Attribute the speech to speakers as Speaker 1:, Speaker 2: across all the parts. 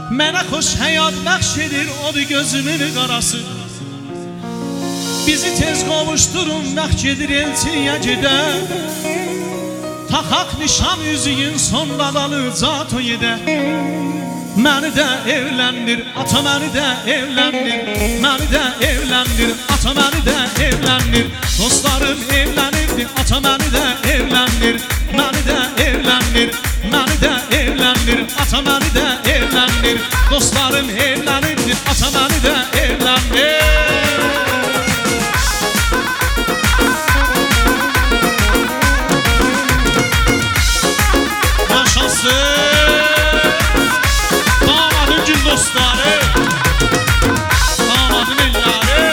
Speaker 1: Mənə xoş həyat bəxş edir odur gözümün qarası. Bizi tez qovuşturun bəxş edir elçiyə gedə. Taxaq nişan üzüyün sonra dalıca toyədə. Məni də evləndir, ata məni də evləndir. Məni də evləndir, ata məni də evləndir. Dostlarım evlənirdi, ata məni də evləndir. Məni də evləndir, məni də evləndir. Ata məni də evləndir. Dostlarım evlənirdi, ata məni də evləndir. Dostları, damadın elleri,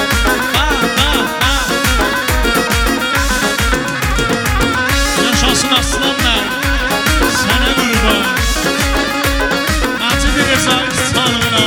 Speaker 1: yaşasın aslanlar, sana qurban, Hacı Rezai sağlığına.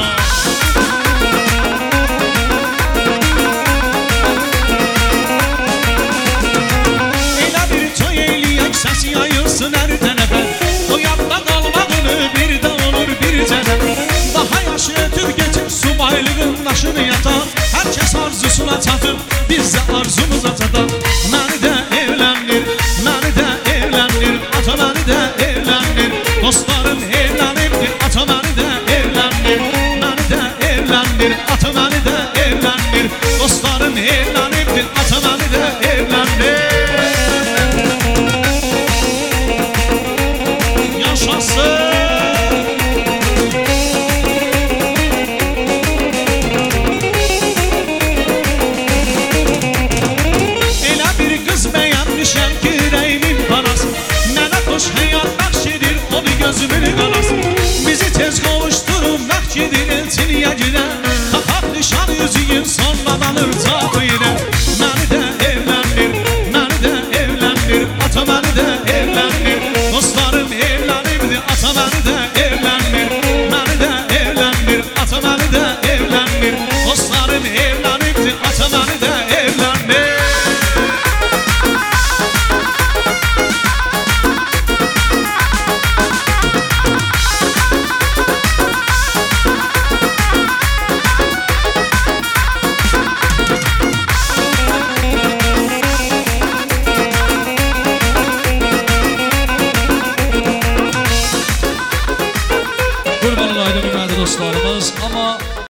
Speaker 1: Elə bir toy eləyək, səs yayılsın hər tərəfə. O yadda qalmağını bir də olur bir cədəd. Daha yaşı ötüb geçib subaylığın daşını yatan. Herkes arzusuna çatıb, biz də arzumuza çatan. Məni də evləndir, məni də evləndir. Ata məni də evləndir. Dostlarım evlənibdir, ata məni də evləndir. Məni də evləndir, ata məni də evləndir. Dostlarım evlənibdir, ata məni də evləndir. Yaşasın. Gözümün qarası. Bizi tez qovuşturun bəxş edir elçiliyə gedə. Taxaq nişan üzüyün sonra dalıca toyədə.